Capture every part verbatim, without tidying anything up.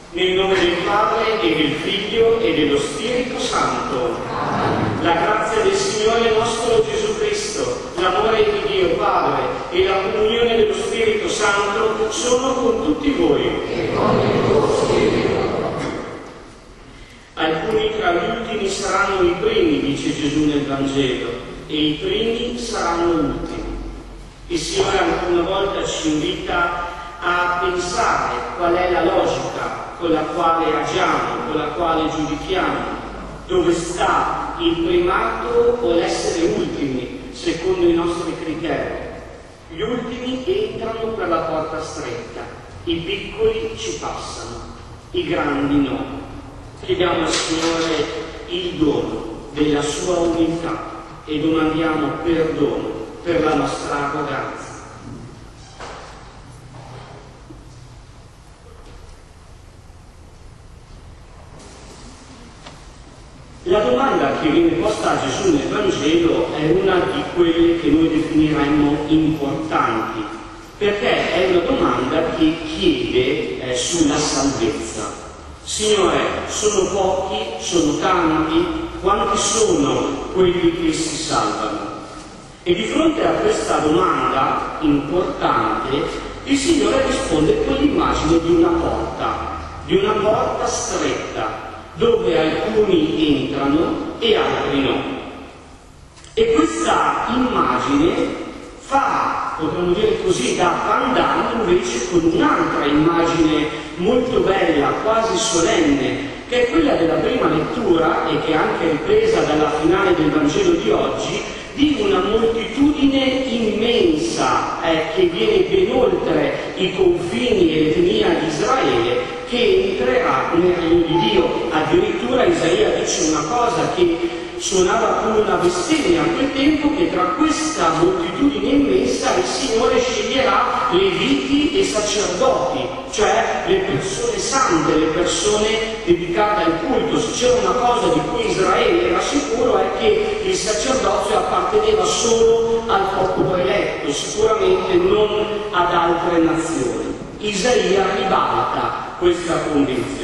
Nel nome del Padre e del Figlio e dello Spirito Santo. La grazia del Signore nostro Gesù Cristo, l'amore di Dio Padre e la comunione dello Spirito Santo sono con tutti voi. E con il tuo spirito. Alcuni tra gli ultimi saranno i primi, dice Gesù nel Vangelo, e i primi saranno ultimi. Il Signore ancora una volta ci invita a pensare qual è la logica con la quale agiamo, con la quale giudichiamo, dove sta il primato o l'essere ultimi secondo i nostri criteri. Gli ultimi entrano per la porta stretta, i piccoli ci passano, i grandi no. Chiediamo al Signore il dono della sua umiltà e domandiamo perdono per la nostra arroganza. La domanda che viene posta a Gesù nel Vangelo è una di quelle che noi definiremmo importanti, perché è una domanda che chiede eh, sulla salvezza. Signore, sono pochi, sono tanti, quanti sono quelli che si salvano? E di fronte a questa domanda importante, il Signore risponde con l'immagine di una porta, di una porta stretta, dove alcuni entrano e altri no. E questa immagine fa, potremmo dire così, da pandan invece con un'altra immagine molto bella, quasi solenne, che è quella della prima lettura e che è anche ripresa dalla finale del Vangelo di oggi, di una moltitudine immensa eh, che viene ben oltre i confini e l'etnia di Israele, che entrerà nel regno di Dio. Addirittura Isaia dice una cosa che suonava come una bestemmia a quel tempo, che tra questa moltitudine immensa il Signore sceglierà leviti e sacerdoti, cioè le persone sante, le persone dedicate al culto. Se c'era una cosa di cui Israele era sicuro è che il sacerdozio apparteneva solo al popolo eletto, sicuramente non ad altre nazioni. Isaia ribalta questa convinzione.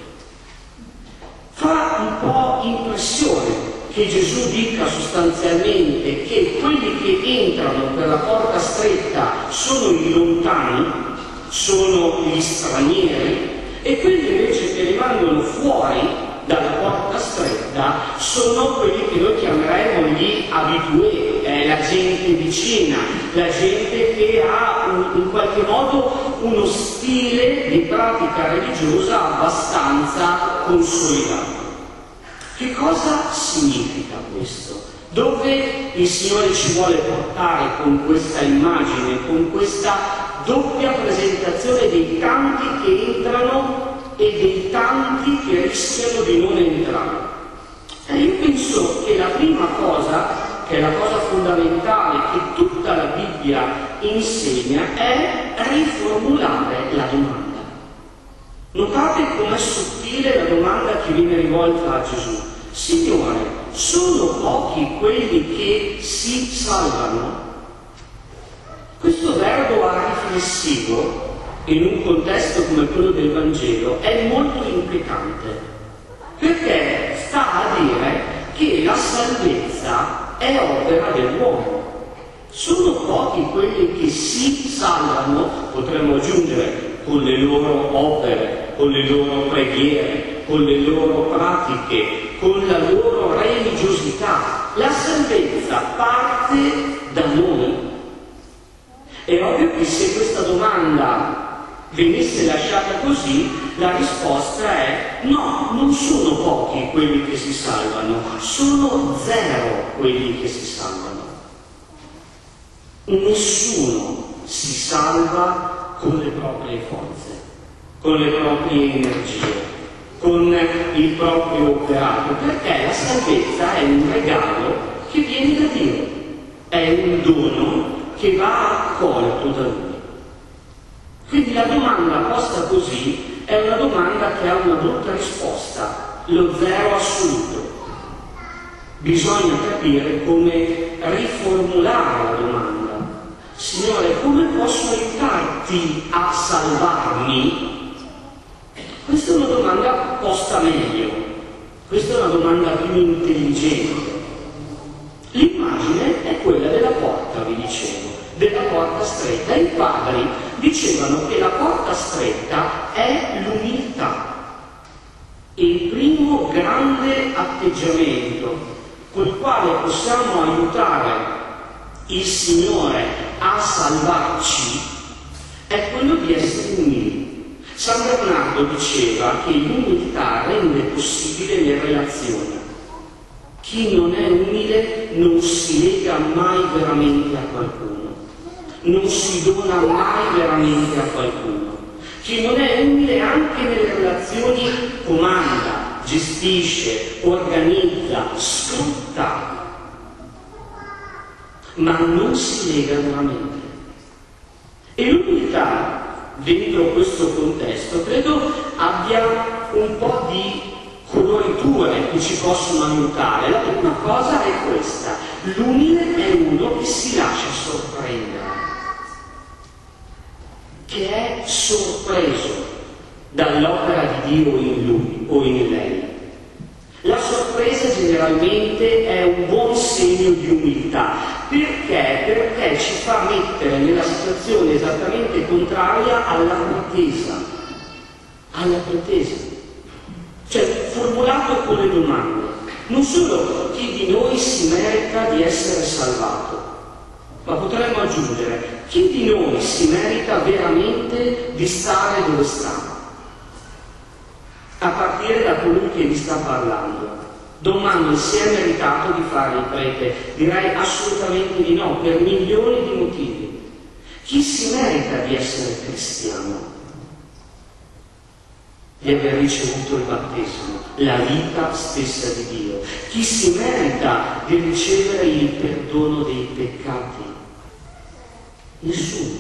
Fa un po' impressione che Gesù dica sostanzialmente che quelli che entrano per la porta stretta sono i lontani, sono gli stranieri, e quelli invece che rimangono fuori dalla porta stretta sono quelli che noi chiameremo gli abitué, eh, la gente vicina, la gente che ha un, in qualche modo uno stile di pratica religiosa abbastanza consolidato. Che cosa significa questo? Dove il Signore ci vuole portare con questa immagine, con questa doppia presentazione dei tanti che entrano e dei tanti che rischiano di non entrare? E io penso che la prima cosa, che è la cosa fondamentale che tutta la Bibbia insegna, è riformulare la domanda. Notate com'è sottile la domanda che viene rivolta a Gesù. Signore, sono pochi quelli che si salvano? Questo verbo riflessivo, in un contesto come quello del Vangelo, è molto inquietante, perché sta a dire che la salvezza è opera dell'uomo. Sono pochi quelli che si salvano, potremmo aggiungere, con le loro opere, con le loro preghiere, con le loro pratiche, con la loro religiosità. La salvezza parte da noi. È ovvio che se questa domanda venisse lasciata così, la risposta è no, non sono pochi quelli che si salvano, sono zero quelli che si salvano. Nessuno si salva con le proprie forze, con le proprie energie, con il proprio operato, perché la salvezza è un regalo che viene da Dio, è un dono che va accolto da Lui. Quindi la domanda posta così è una domanda che ha una brutta risposta, lo zero assoluto. Bisogna capire come riformulare la domanda. Signore, come posso aiutarti a salvarmi? Questa è una domanda posta meglio, questa è una domanda più intelligente. L'immagine è quella della porta, vi dicevo, della porta stretta. I padri dicevano che la porta stretta è l'umiltà. Il primo grande atteggiamento col quale possiamo aiutare il Signore a salvarci è quello di essere umili. San Bernardo diceva che l'umiltà rende possibile le relazioni. Chi non è umile non si lega mai veramente a qualcuno, non si dona mai veramente a qualcuno. Chi non è umile anche nelle relazioni comanda, gestisce, organizza, sfrutta, ma non si lega veramente. E l'umiltà, dentro questo contesto, credo abbia un po' di coloriture che ci possono aiutare. La prima cosa è questa: l'umile è uno che si lascia sorprendere, che è sorpreso dall'opera di Dio in lui o in lei. La sorpresa generalmente è un buon segno di umiltà. Perché? Perché ci fa mettere nella situazione esattamente contraria alla pretesa. Alla pretesa. Cioè, formulato con le domande. Non solo chi di noi si merita di essere salvato, ma potremmo aggiungere chi di noi si merita veramente di stare dove sta. A partire da colui che vi sta parlando. Domani si è meritato di fare il prete? Direi assolutamente di no, per milioni di motivi. Chi si merita di essere cristiano? Di aver ricevuto il battesimo, la vita stessa di Dio. Chi si merita di ricevere il perdono dei peccati? Nessuno.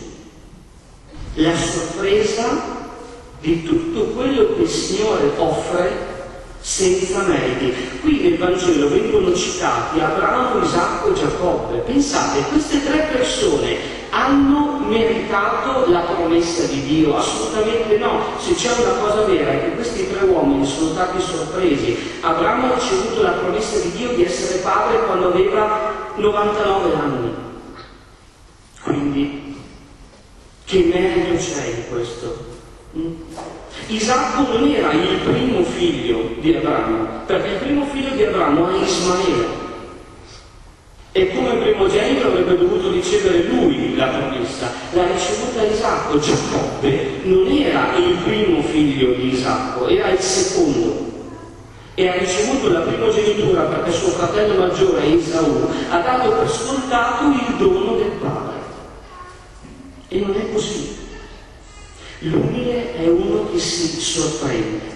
La sorpresa di tutto quello che il Signore offre senza meriti. Qui nel Vangelo vengono citati Abramo, Isacco e Giacobbe. Pensate, queste tre persone hanno meritato la promessa di Dio? Assolutamente no. Se c'è una cosa vera è che questi tre uomini sono stati sorpresi. Abramo ha ricevuto la promessa di Dio di essere padre quando aveva novantanove anni. Quindi, che merito c'è in questo? Isacco non era il primo figlio di Abramo, perché il primo figlio di Abramo è Ismaele, e come primogenito avrebbe dovuto ricevere lui la promessa. L'ha ricevuta Isacco. Giacobbe non era il primo figlio di Isacco, era il secondo, e ha ricevuto la primogenitura perché suo fratello maggiore, Esaù, ha dato per scontato il dono del padre. E non è così. L'umile è uno che si sorprende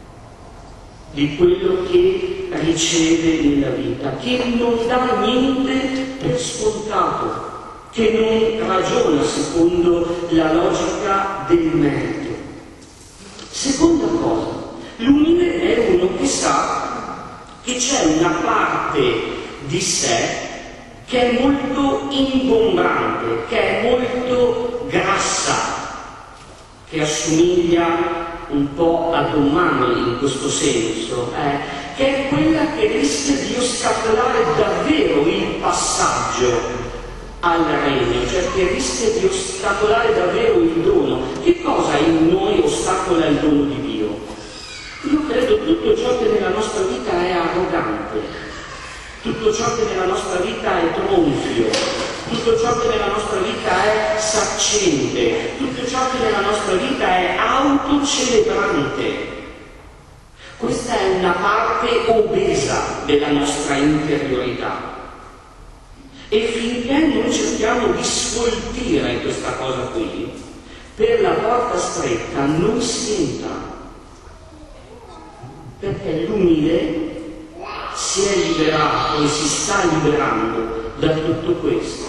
di quello che riceve nella vita, che non dà niente per scontato, che non ragiona secondo la logica del merito. Seconda cosa, l'umile è uno che sa che c'è una parte di sé che è molto ingombrante, che è molto grassa, che assomiglia un po' ad un mano in questo senso, eh, che è quella che rischia di ostacolare davvero il passaggio al regno, cioè che rischia di ostacolare davvero il dono. Che cosa in noi ostacola il dono di Dio? Io credo tutto ciò che nella nostra vita è arrogante, tutto ciò che nella nostra vita è tronfio, tutto ciò che nella nostra vita è saccente, tutto ciò che nella nostra vita è autocelebrante. Questa è una parte obesa della nostra interiorità. E finché non cerchiamo di sfoltire questa cosa qui, per la porta stretta non si entra. Perché l'umile si è liberato e si sta liberando da tutto questo.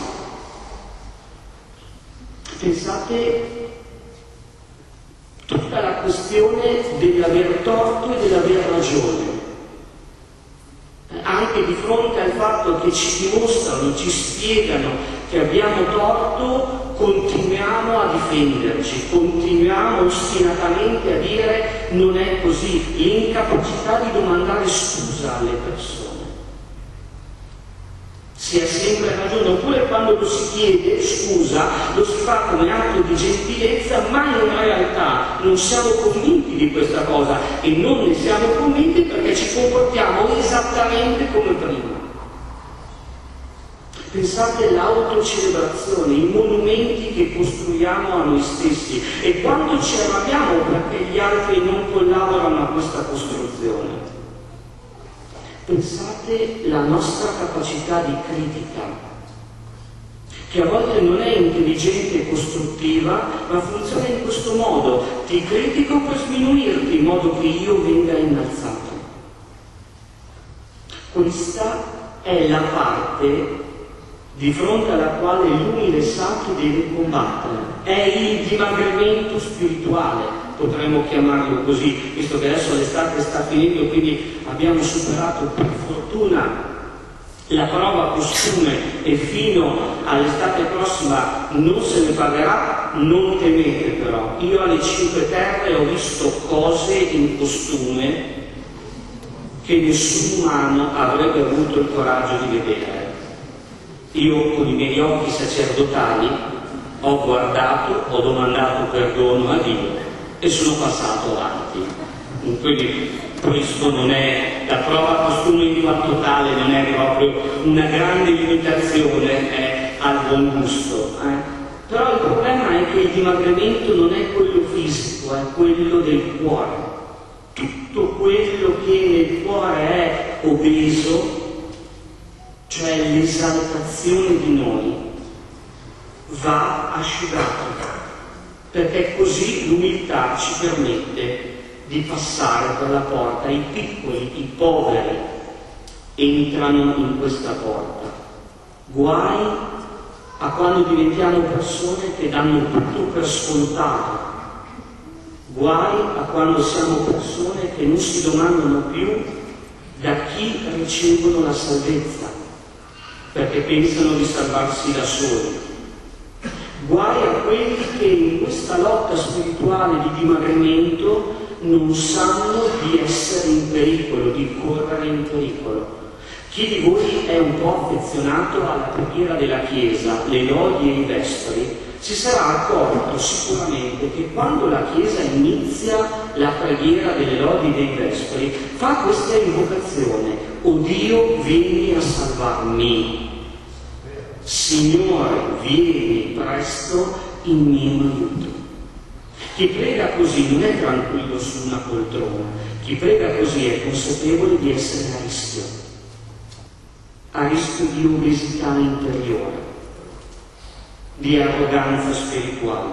Pensate tutta la questione dell'aver torto e dell'aver ragione, anche di fronte al fatto che ci dimostrano, ci spiegano che abbiamo torto, continuiamo a difenderci, continuiamo ostinatamente a dire non è così, l'incapacità di domandare scusa alle persone. Si ha sempre ragione, oppure quando lo si chiede scusa lo si fa come atto di gentilezza, ma in realtà non siamo convinti di questa cosa, e non ne siamo convinti perché ci comportiamo esattamente come prima. Pensate all'autocelebrazione, i monumenti che costruiamo a noi stessi, e quando ci arrabbiamo perché gli altri non collaborano a questa costruzione. Pensate alla nostra capacità di critica, che a volte non è intelligente e costruttiva, ma funziona in questo modo: ti critico per sminuirti in modo che io venga innalzato. Questa è la parte di fronte alla quale l'umile sacro deve combattere. È il dimagrimento spirituale, potremmo chiamarlo così, visto che adesso l'estate sta finendo, quindi abbiamo superato per fortuna la prova costume e fino all'estate prossima non se ne parlerà. Non temete però, io alle Cinque Terre ho visto cose in costume che nessun umano avrebbe avuto il coraggio di vedere. Io con i miei occhi sacerdotali ho guardato, ho domandato perdono a Dio e sono passato avanti. Quindi questo non è, la prova costume in quanto tale non è proprio una grande limitazione eh, al buon gusto. Eh. Però il problema è che il dimagrimento non è quello fisico, è quello del cuore. Tutto quello che nel cuore è obeso, cioè l'esaltazione di noi, va asciugato, perché così l'umiltà ci permette di passare per la porta. I piccoli, i poveri entrano in questa porta. Guai a quando diventiamo persone che danno tutto per scontato. Guai a quando siamo persone che non si domandano più da chi ricevono la salvezza, perché pensano di salvarsi da soli. Guai a quelli che in questa lotta spirituale di dimagrimento non sanno di essere in pericolo, di correre in pericolo. Chi di voi è un po' affezionato alla preghiera della Chiesa, le lodi e i vespri, si sarà accorto sicuramente che quando la Chiesa inizia la preghiera delle lodi e dei vespri fa questa invocazione: o Dio, vieni a salvarmi. Signore, vieni presto in mio aiuto. Chi prega così non è tranquillo su una poltrona, chi prega così è consapevole di essere a rischio, a rischio di obesità interiore, di arroganza spirituale.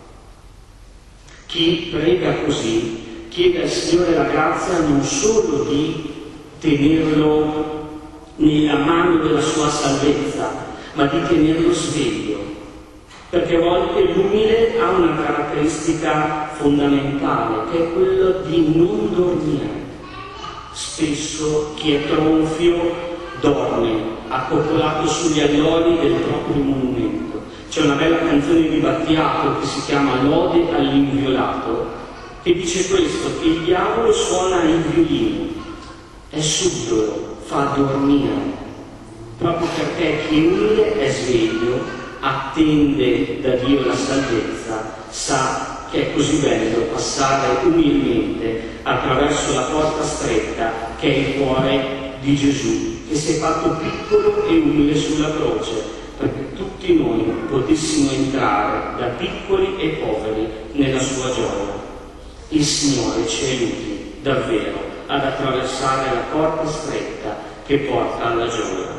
Chi prega così chiede al Signore la grazia non solo di tenerlo nella mano della sua salvezza, ma di tenerlo sveglio, perché a volte l'umile ha una caratteristica fondamentale, che è quella di non dormire. Spesso chi è tronfio dorme, accoccolato sugli allori del proprio monumento. C'è una bella canzone di Battiato che si chiama Lode all'inviolato, che dice questo, che il diavolo suona il violino, è subdolo, fa dormire, proprio perché chi umile è sveglio, attende da Dio la salvezza, sa che è così bello passare umilmente attraverso la porta stretta che è il cuore di Gesù, che si è fatto piccolo e umile sulla croce, perché tutti noi potessimo entrare da piccoli e poveri nella sua gioia. Il Signore ci aiuti davvero ad attraversare la porta stretta che porta alla gioia.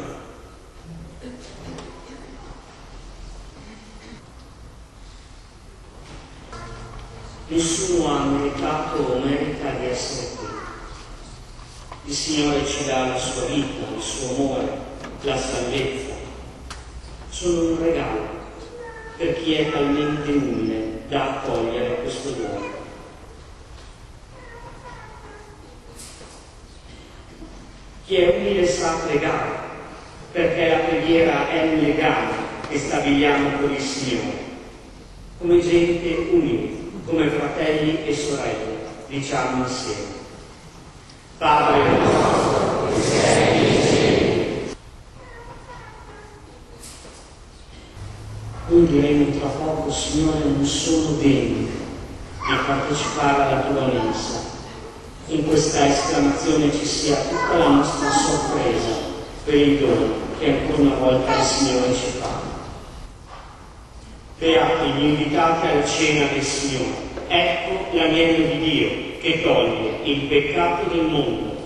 Nessuno ha meritato o merita di essere qui. Il Signore ci dà la sua vita, il suo amore, la salvezza. Sono un regalo per chi è talmente umile da accogliere questo dono. Chi è umile sa pregare, perché la preghiera è un legame che stabiliamo con il Signore. come gente unita, come fratelli e sorelle, diciamo insieme. Padre nostro, che sei nei cieli. Noi diremo tra poco, Signore, non sono degno di partecipare alla tua mensa. In questa esclamazione ci sia tutta la nostra sorpresa per il dono che ancora una volta il Signore ci fa. Beati gli invitati alla cena del Signore. Ecco l'agnello di Dio che toglie il peccato del mondo.